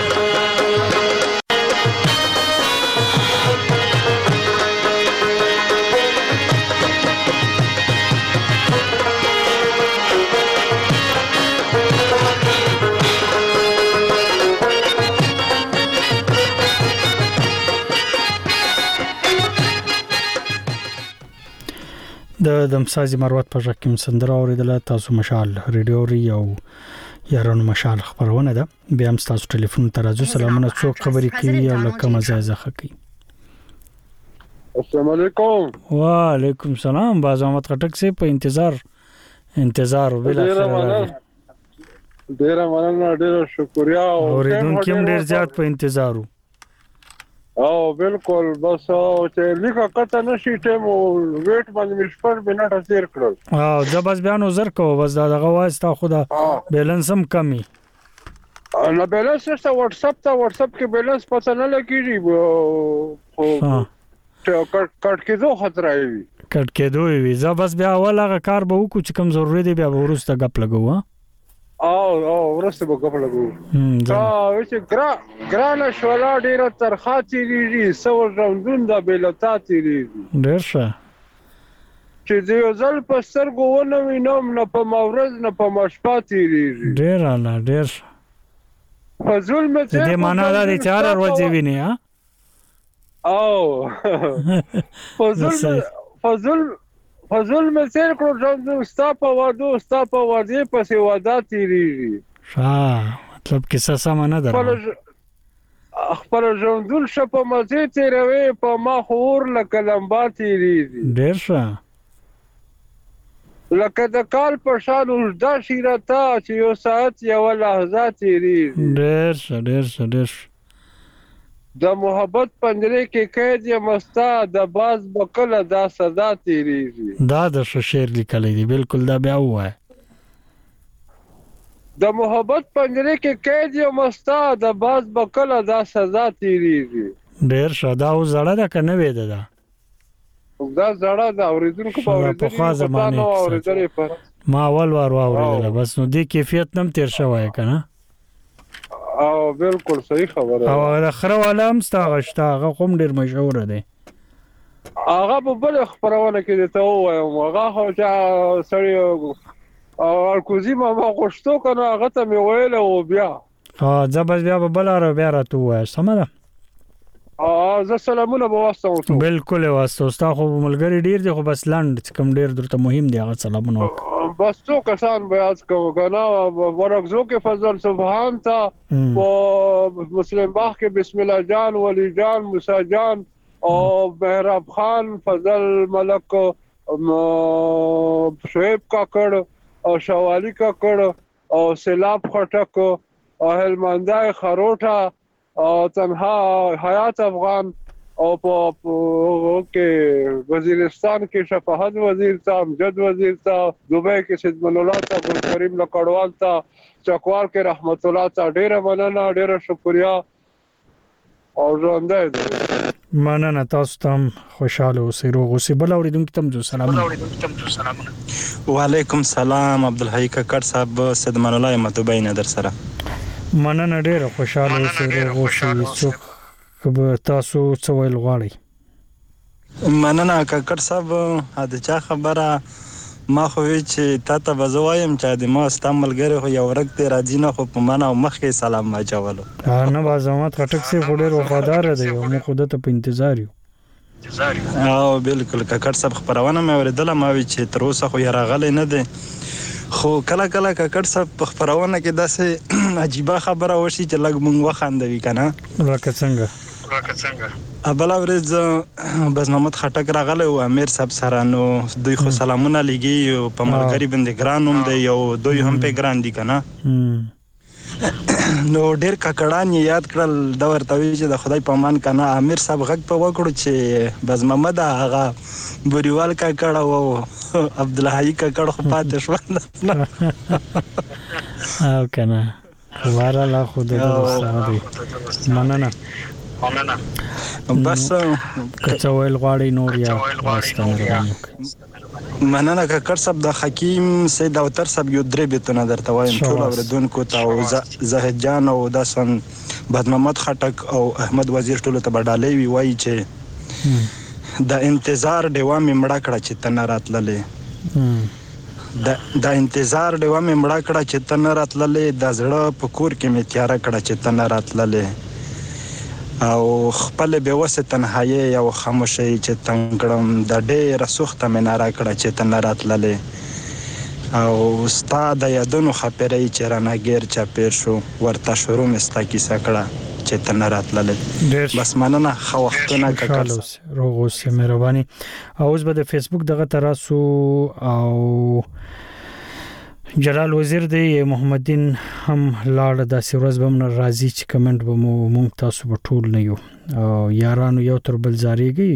د دمسازي مروت په ژکم سندره اوریدله تاسو مشال ریډیو ری او یارانو مشال خبرونه ده بیا هم تاسو ټلیفون ته راځو سلامونه څوک خبرې کوي او لکه مزازه خکې السلام علیکم وعلیکم السلام باز احمد خټک سي په انتظار انتظار بل اخر ډیر مننه ډیر شکریا اوریدونکو هم ډیر زیات په انتظارو او بالکل بس چې لیکه کته نشي ټیم ویټ باندې مشپر بنټه تیر کړل او زبس بیان وزر کو بس دا دغه واسطه خدا بیلانس هم کمی نه بیلانس ته واتس اپ ته واتس اپ کې بیلانس پته نه لګیږي ها کټ کټ کېدو خطر وي کټ کېدو وي زبس بیا ولاغه کار به وکړو چې کم ضروري دی بیا ورسته غپ لګو ها او او ورسته به غپ لګو دا چې ګرا ګرانه شولا ډیره ترخه تیریږي سو راوندون دا بیلتا تیریږي ډیر ښه چې دیو ځل په سترګو ونه وینم نه په مورز نه په مشپا تیریږي ډیر اعلی ډیر فضول مې دې معنا دا دی چې هر ورځ ویني ها او فضول فضول فضول مې سیر کړو چې ستا په وادو ستا په وادي پسې وادا تیریږي ها مطلب کیسه سم نه ده خپل ژوندون شپه مزه تیروي په ما خور لکه لمبا تیریږي ډېر ښه لکه د کال په شان اوږده شیرته چې یو ساعت یو لحظه تیریږي ډېر ښه ډېر ښه ډېر ښه د محبت پنجره کې قید یم ستا د باز بکله دا صدا تیریږي دا د ښه شعر لیکلی دی بالکل دا بیا ووایه د محبت پنجره کې قید یم ستا د باز بکله دا صدا تیریږي ډېر ښه دا اوس زړه ده که نوې ده دا دا زړه ده اورېدونکو په اورېدلې ما اول وار واورېدله بس نو دې کیفیت نه هم تېر شوی که نه او بالکل صحیح خبره او د خره والا هم ستا هغه شته هغه خو هم ډېر مشهوره دی هغه په بله خپرونه کې درته ووایم هغه خو چې سړی الکوزي ماما غوښتو که نه هغه ته مې ویلی و بیا زه بس بیا به بله واره بیا راته ووایه سمه ده زه سلامونه به واستوم بالکل یې واستو ستا خو ملګري ډېر دي خو بس لنډ چې کوم ډېر درته مهم دی هغه سلامونه وکړه بس څو کسان به یاد کوو که نه ورکزو کې فضل سبحان ته په مسلم باغ کې بسم الله جان ولی جان موسی جان او محراب خان فضل ملک شعیب کاکړ او شوالی کاکړ او سیلاب خټک او هلمندای خروټه او تنها حیات افغان او په کې وزیرستان کې شفاعت وزیر تا امجد وزیر تا دوبۍ کې سید منولا تا ګل کریم لکړوال تا چکوال کې رحمت الله تا ډیره مننه ډیره شکریا او ژوندۍ مننه تاسو ته خوشاله اوسئ روغ اوسئ بل اورېدونکي ته هم سلامونه وعلیکم سلام عبدالحی ککړ صاحب سید منولا یم دوبۍ نه در سره مننه ډیره خوشاله اوسئ روغ اوسئ څوک که تاسو څه ویل غواړئ مننه ککړ صاحب د چا خبره ما خو وی چې تا ته به زه وایم چې د ما ستا ملګری خو یو ورک دی راځي نه خو په من او مخکې سلام ما اچولو نه باز احمد خټک صاحب خو ډېر وفاداره دی او موږ خو ده ته په انتظار یو او بالکل ککړ صاحب خپرونه مې اورېدله ما وی چې تر اوسه خو یې راغلی نه دی خو کله کله ککړ صاحب په خپرونه کې داسې عجیبه خبره وشي چې لږ مونږ وخندوي که نه لکه څنګه بله ورځ بس محمد خټک راغلی و امیر صاحب سره نو دوی خو سلامونه لیږي په ملګري باندې ګران هم دی او دوی هم پې ګران دي که نه نو ډېر ککړان یې یاد کړل دا ورته وایي چې د خدای په امان که نه امیر صاحب غږ په وکړو چې بس محمد هغه بوریوال ککړ او عبدالحی ککړ خو پاتې شول او که نه بهرحال خو د سره دی مننه بس که څه ویل غواړئ نور یا واسطه مهرباني وکړئ مننه ککړ صاحب د حکیم سید اوتر صاحب یو درې بیتونه درته وایم ټول اورېدونکو ته او زاهد جان او داسن بد محمد خټک او احمد وزیر ټولو ته به ډالۍ وي وایي چې د انتظار ډیوه مې مړه کړه چې ته نه راتللې د انتظار ډیوه مې مړه کړه چې ته نه راتللې د زړه په کور کې مې تیاره کړه چې ته نه راتللې او خپل بېوسې تنهایۍ او خاموشۍ چې تنګ کړم د ډېره سوخته مې ناره کړه چې ته نه راتللې او ستا د یادونو خاپیرۍ چې رانه ګیر چاپېر شو ورته شروع مې ستا کیسه کړه چې ته نه راتللې بس مننه ښه وختونه ککړ روغ اوسئ مهرباني اوس به د فیسبوک دغه ته راسو او جلال وزیر دی محمد دین هم لاړه داسې ورځ به هم نه راځي چې کمنټ به مو مونږ تاسو به ټول نه یو او یارانو یو تر بل زاریږي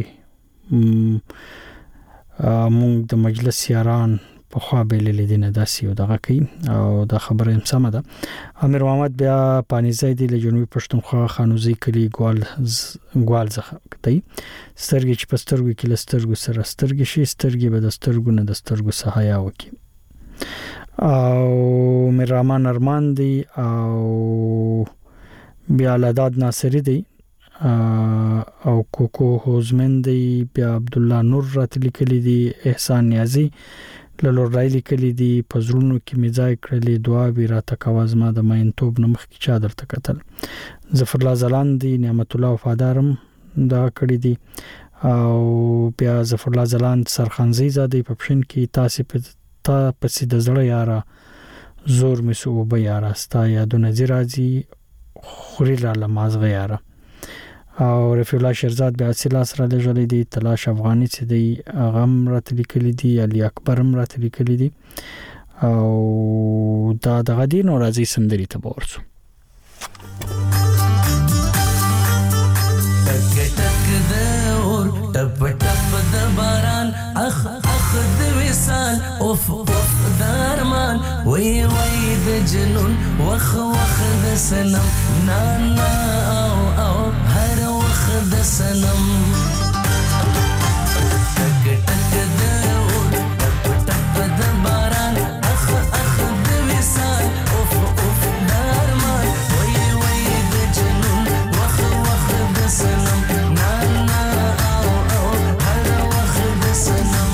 مونږ د مجلس یاران پخوا بیللې دي نه داسې یو دغه کوي او دا خبره هم سمه ده امیر محمد بیا پانیزی دی له جنوبي پښتونخوا خانوزي کلي ګوال ګوال څخه دی سترګې چې په سترګو کې له سترګو سره سترګې شي سترګې به د سترګو نه د سترګو څخه حیا وکړي او میرمان ارمان دی او بیا لداد ناصری دی او کوکو حوزمن دی بیا عبد الله نور رات لیکلی دی احسان نیازی لور لیکلي دي په زړونو کې می ځای کړلې دعا وی را تکواز ما د مین توب نمخ کی چادر تکتل ظفر الله زلاندی نعمت الله وفادارم دا کړی دي او بیا ظفر الله زلاند سرخنزي زادي په پښین کې تاسو په تا پسې د زړه یارا زور می سو به یارا ستا یادونه زیرازي خوري را لمازغه یارا او رفیع الله شیرزاد بیا اصل سره لجلې دي تلاش افغاني چې دی غم راتلی کلی دي علي اکبرم راتلی کلی دي او دا د غدین او راځي سندري ته ورسو تک تک د اور ټپ ټپ د باران اخ اخ د وصال اوف اوف درمان وی وی د جنون وخ وخ د سنم نا نا او او هر وخ د سنم تک تک د اور ټپ ټپ د باران اخ اخ د وصال اوف اوف درمان وی وی د جنون وخ وخ د سنم نا نا او او هر وخ د سنم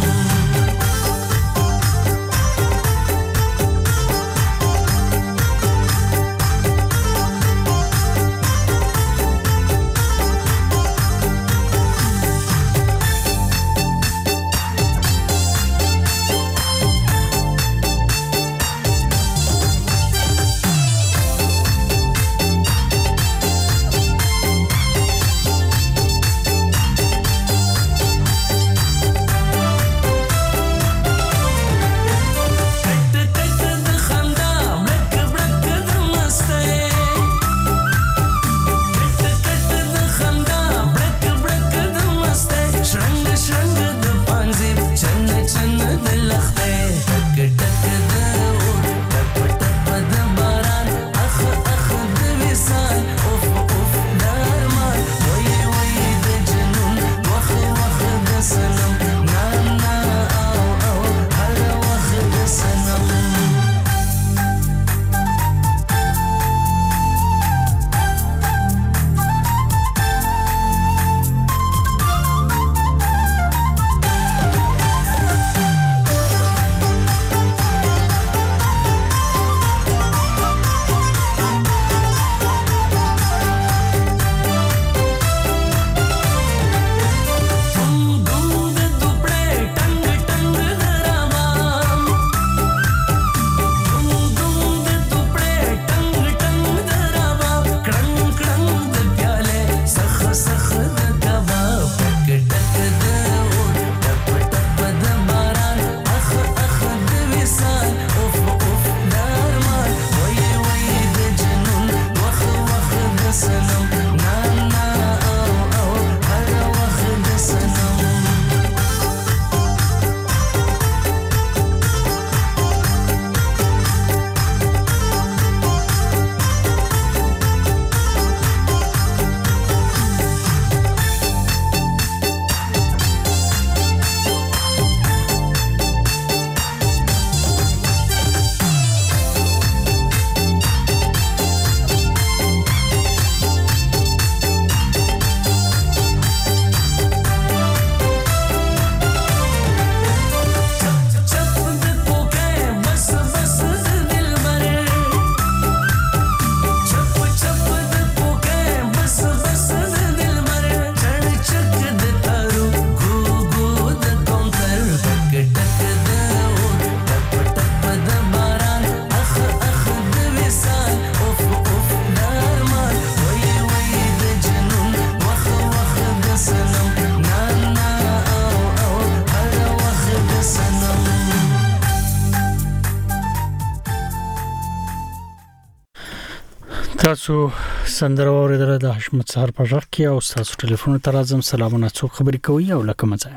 تاسو سندره اوریدله د حشمت سهار په ژغ کې او تاسو ټلیفون ته راځم سلامونه څوک خبرې کوي او لکه مزه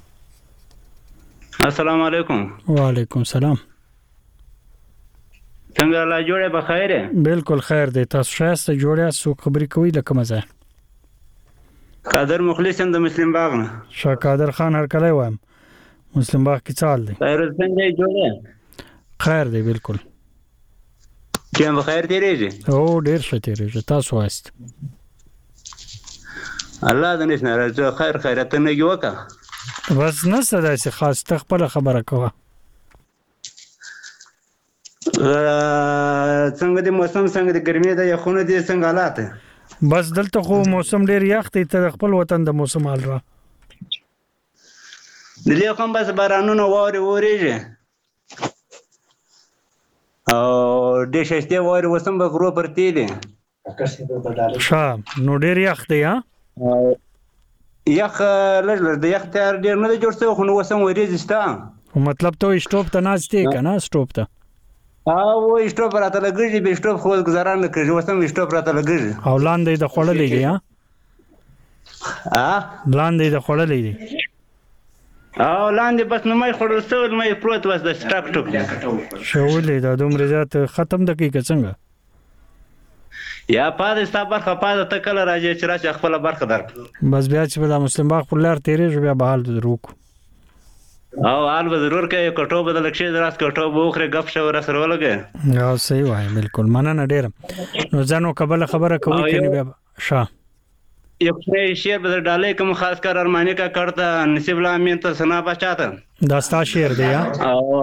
السلام علیکم وعلیکم سلام څنګه لا جوړه به خیره بالکل خیر دی تاسو شایسته جوړه څوک خبرې کوي لکه مزه قادر مخلص د مسلم باغ نه شاه قادر خان هر کله وایم مسلم باغ کې چال دی خیر څنګه جوړه خیر دی بالکل کوم بخیر تیریږي او ډیر ښه تیریږي تاسو واست الله دې نس نه راځي خیر خیرت نه یوکا بس نه څه داسې خاص تخپل خبره کوه څنګه د موسم څنګه د ګرمۍ د یخونه دي څنګه حالات بس دلته خو موسم ډیر یخ دی ته خپل وطن د موسم حال را دلته کوم بس بارانونه ووري وریږي او د ششته ووري وسم به غرو پرتی دي شا نو ډیر یخ دی ها یخ لږ لږ د یخ تیار ډیر نه جوړ څه خو نو وسم وریږي ستا مطلب ته سټاپ ته ناشته کنه سټاپ ته او سټاپ راته لګیږي به سټاپ خو گزاران نه کوي وسم سټاپ راته لګیږي او لاندې د خړلې دی ها ا لاندې د خړلې دی او لاندې بس نو مې خړل سول مې پروت واس د سټاک ټوک شولې دا دومره زیات ختم دقیقه څنګه یا پاده ستا برخه پاده ته کله راځي چې راځي خپل برخه در بس بیا چې په مسلم باغ پر لار تیرې بیا به حال دروک او حال به ضرور کوي کټو بدل کښې دراس کټو بوخره غف شو را سره ولګي یا صحیح وای بالکل مننه ډیر نو ځانو قبل خبره کوي کني بیا شاه یو شعر بدل ډالې کوم خاص کر ارمانی کا کړتا نصیب الله امین ته سنا بچاته دا ستا شعر دی یا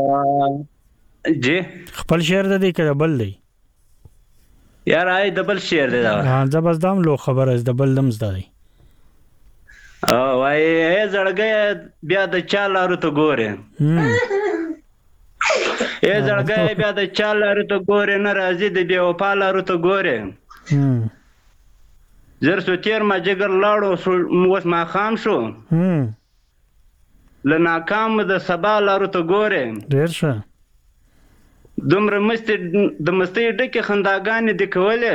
جی خپل شعر دی کړه بل دی یار آی دبل شعر دی دا ها زبردم لو خبر از دبل دمز دی او وای زړګي بیا د چالارو ته ګوره ای زړګي بیا د چالارو ته ګوره ناراضي دی بیا په لارو ته ګوره زر سو تیر ما جګر لاړو موس ما خام شو لناکام د سبا لارو ته ګوره ډیر ښه دومره مست د مستی ډکه خنداګانې د کولې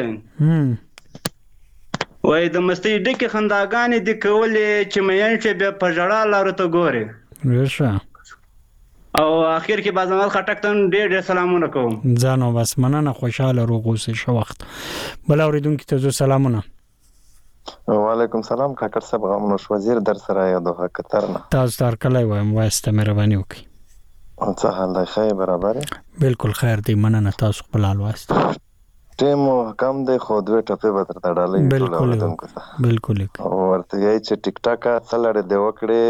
وای د مستی ډکه خنداګانې د کولې چې مېن چې به پجړا لارو ته ګوره ورشه او اخر کې بازمال خټک ته ډېر ډېر سلامونه کوم ځانو بس مننه خوشاله روغ اوسې شو وخت بل اوریدونکو ته سلامونه وعلیکم سلام کاکر صاحب غمنوش وزیر در سره یو دوه کترنه تاسو تر کله وایم واسته مهرباني وکړئ څه حال دی خیر برابر بالکل خیر دی مننه تاسو خپل حال واسته ټیم کم دی خو دوه ټپه به تر ډالې بالکل بالکل ورته یې چې ټیک ټاک سلړ دی وکړي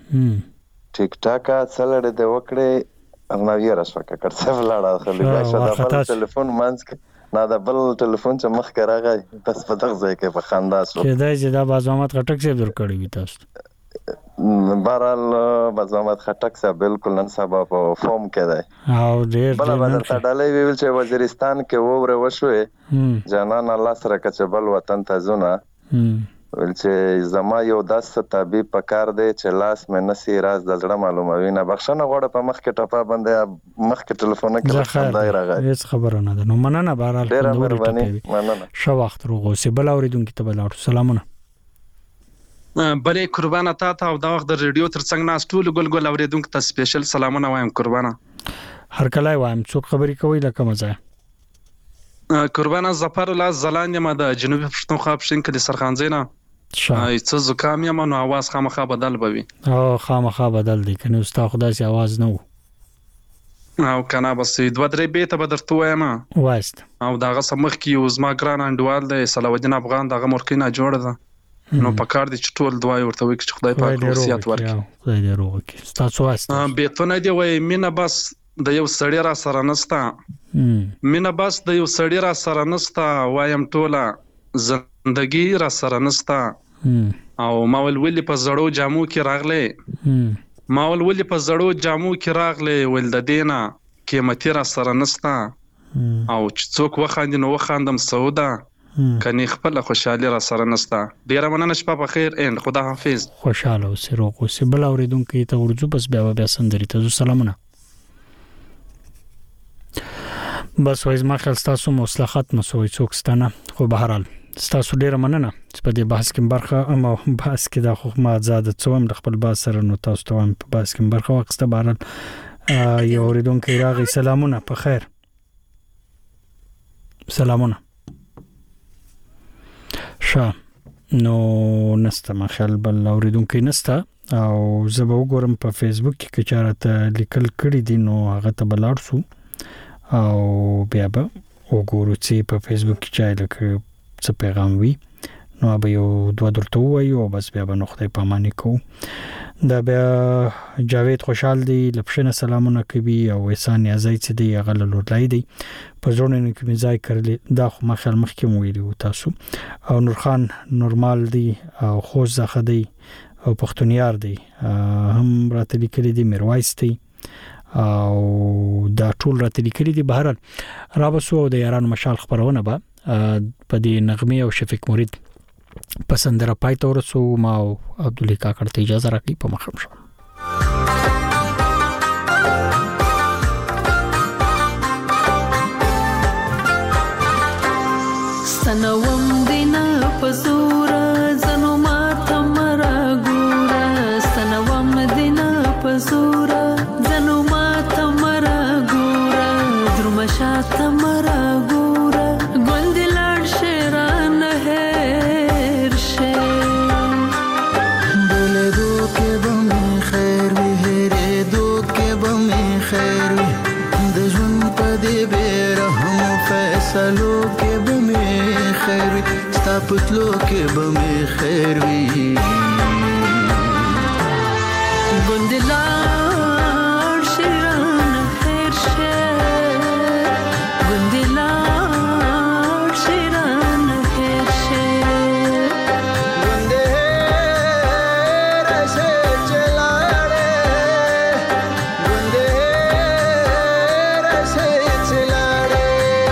ټیک ټاک سلړ دی وکړي نو یې راشو کاکر صاحب لاړه خلک دا په ټلیفون مانځ نه دا بل ټلیفون چې مخ کراغی بس په دغه ځای کې په خندا شو چې دا چې دا بازوامت خټک صاحب در کړی وي تاسو بهرحال بازوامت خټک صاحب بالکل نن سبا په فورم کې دی او ډېر بل بدر تډالې ویل چې وزیرستان کې ووره وشوې جانان الله سره کچبل وطن ته زونه ول چې زما یو داس طبيب پکار دی چې لاس مې نسی راز د زړه معلوموي نه بخښنه غوړه په مخ کې ټپه باندې مخ کې ټلیفون کې خندای راغی هیڅ خبره نه ده نو مننه بهرحال ډیر مهرباني مننه شو وخت روغو سي بل اوریدونکو ته بل سلامونه بلې قربانه تا ته او دا وخت د ریډیو ترڅنګ ناس ټول ګل ګل اوریدونکو ته سپیشل سلامونه وایم قربانه هر کله وایم څوک خبرې کوي لکه مزه قربانه ظفر الله زلان یم د جنوبي پښتونخوا پښین کې د سرخانځینا شای څه زکام یم نو आवाज خامخا بدل بوي او خامخا بدل دي کنه استا خدای سي आवाज نه وو او کنه بس دوه درې بیت به درته وایم واست او داغه سمخ کې یو زما ګران انډوال دی صلاح الدین افغان دغه مورکینا جوړ ده نو پکار دي چې ټول دعای ورته وکړي چې خدای پاک روغتیا ورکړي خدای دې روغ کړي تاسو واست بیتونه دی وای مینه بس د یو سړی را سره نستا مینه بس د یو سړی را سره نستا وایم ټوله زندگی را سره نستا او ماول ولی په زړو جامو کې راغله ماول ولی په زړو جامو کې راغله ول د دینه قیمتي را سره نستا او چې څوک وخاندي نو وخاندم سودا کني خپل خوشحالي را سره نستا ډیر مننه شپه په خیر ان خدا حافظ خوشاله اوسې روغ اوسې بل اوریدونکو ته ورځو بس بیا بیا سندري ته سلامونه بس وایز ما خل تاسو مصلحت نو سوې څوک ستنه خو بهرحال تاسو ډیر مننه چې په دې بحث کې برخه اما بحث کې د خو ما زاده څوم د خپل باس سره نو تاسو ته په بحث کې برخه وخت بهرحال یو اوریدونکو راغی سلامونه په خیر سلامونه شا نو نسته ما خیال بل اوریدونکو نسته او زه به وګورم په فیسبوک کې چې چارته لیکل کړی دي نو هغه ته بلار سو او بیا به وګورو چې په فیسبوک کې چای لکه څه پیغام وي نو به یو دوه درته وایو بس بیا به نو خدای پاماني کوو دا بیا جاوید خوشحال دی لپشنه سلامونه کوي او احسان نیازی چې دی غل لورلای دی په ځونه کې مزای کړل دا خو مخال مخکې مو ویلو تاسو او نورخان نورمال دی او خوش زخه دی او پښتونیار دی هم راته لیکلي دی میرویس دی او دا ټول راته لیکلي دی بهرال رابسو د یاران مشال خبرونه به په دې نغمه او شفیق مرید پسندره پای تورسو ما او عبدالله کاکړ ته اجازه راکړي په مخم شو سنوم دینا پزورا زنو ما تمرا ګورا سنوم دینا پزورا زنو ما تمرا ګورا درمشا تمرا ګورا ګل دلار شیران ہے فیصلو کې به مې خیر وي ستا پتلو کې به مې خیر وي ګوندلار شیران خیر شه ګوندلار شیران خیر شه ګونده رسه چلاړې ګونده رسه چلاړې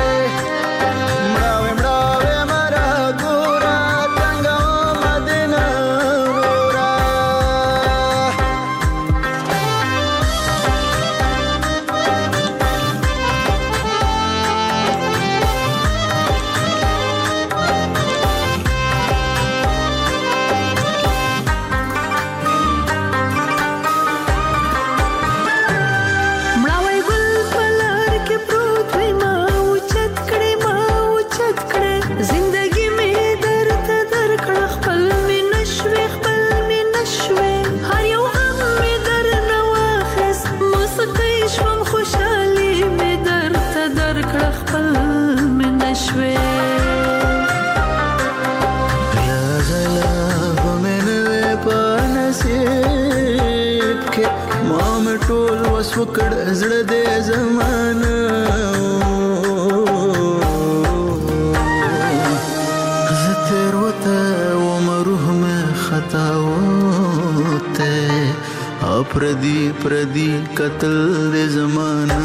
وکړ زړه دې زمانه زتر وته و مروح مې خطا وته اپردی پردی قتل دې زمانه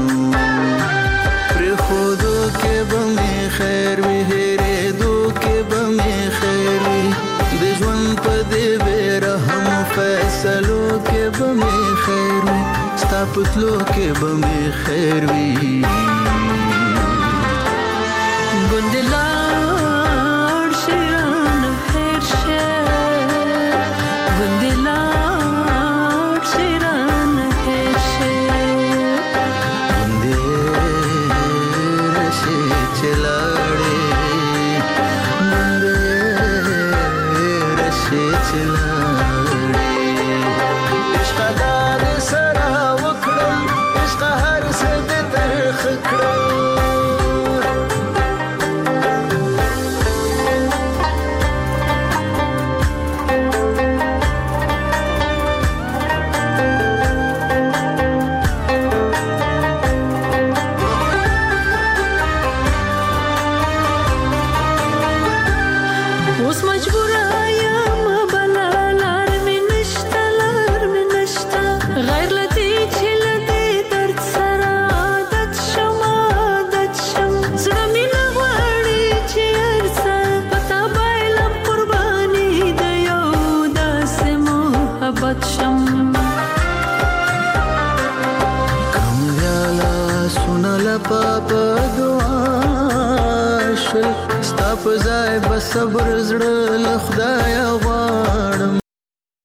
پر خودو کې به خیر وي هره دو کې به خیر وي د ژوند په دې رحم فیصلو کې به خیر وي ستا پتلو کې به مې خیر وي ګوندلار شیران خیر شه ګوندلار شیران خیر شه ګوندې رسې چلاړې ګوندې رسې چلاړې عشق دار سره وکړم عشق هر څه دې ترخ کړم اوس مجبور یم بلا لار مې نشته لار مې نشته غیر لدی چې لدی درد سره عادت شم عادت شم زړه مې نه غواړي چې هر څه پتا بایلم قرباني د یو داسې محبت شم کم ویاله سونه پاپا دعا شل ستا په ځای به صبر زړه له خدایه غواړم